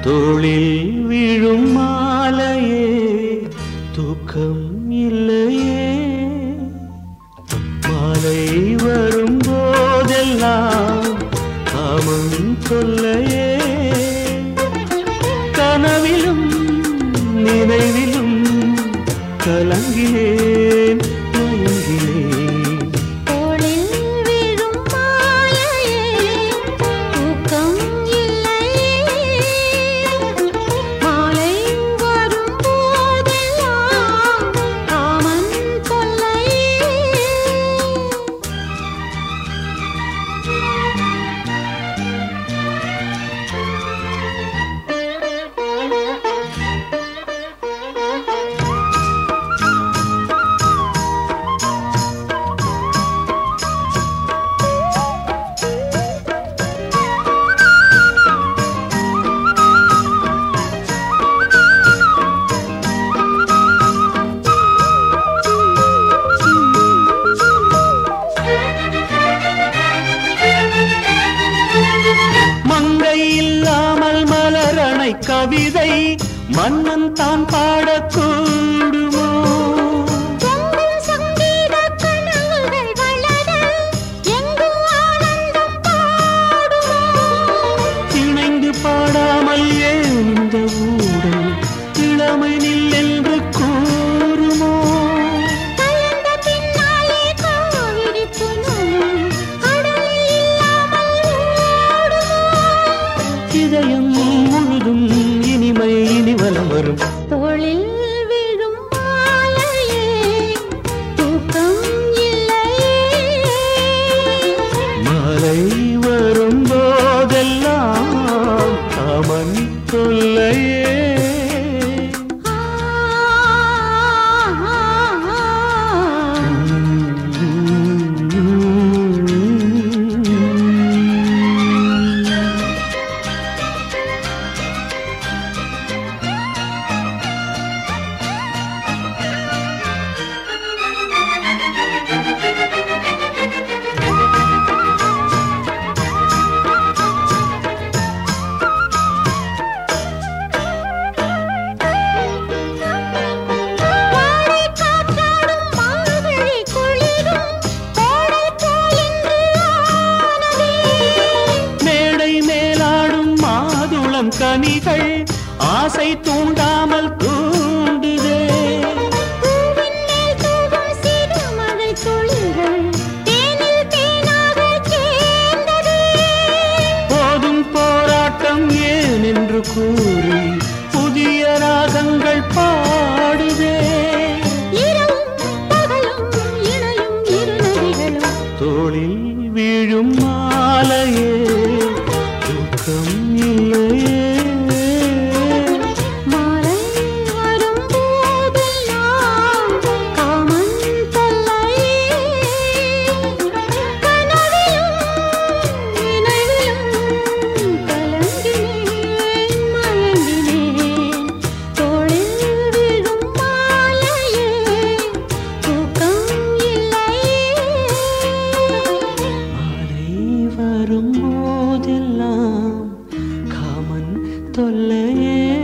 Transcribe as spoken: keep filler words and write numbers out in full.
தோளில் விழும் மாலையே தூக்கம் இல்லையே மாலை வரும் போதெல்லாம் காமம் சொல்லையே கனவிலும் நினைவிலும் கலங்கினேன் மயங்கினேன் இல்லாமல் மலரணை கவிதை மன்னன் தான் பாடக்கூடுமோ இணைந்து பாடாமல் ஏன் இந்த ஊடல் இளமை நில் என்று கூறுமோ இதயம் முழுதும் இனிமை இனிவலம் வரும் தோளில் விழும் மாலையே தூக்கம் இல்லையே மாலை வரும் போதெல்லாம் காமன் தொல்லையே கனிகள் ஆசை தூண்டாமல் தூண்டுதே போதும் போராட்டம் ஏன் என்று கூறி புதிய ராகங்கள் பாடுதே தோளில் வீழும் மாலையே தூக்கம் இல்லையே வரும்போதெல்லாம் காமன் தொல்லையே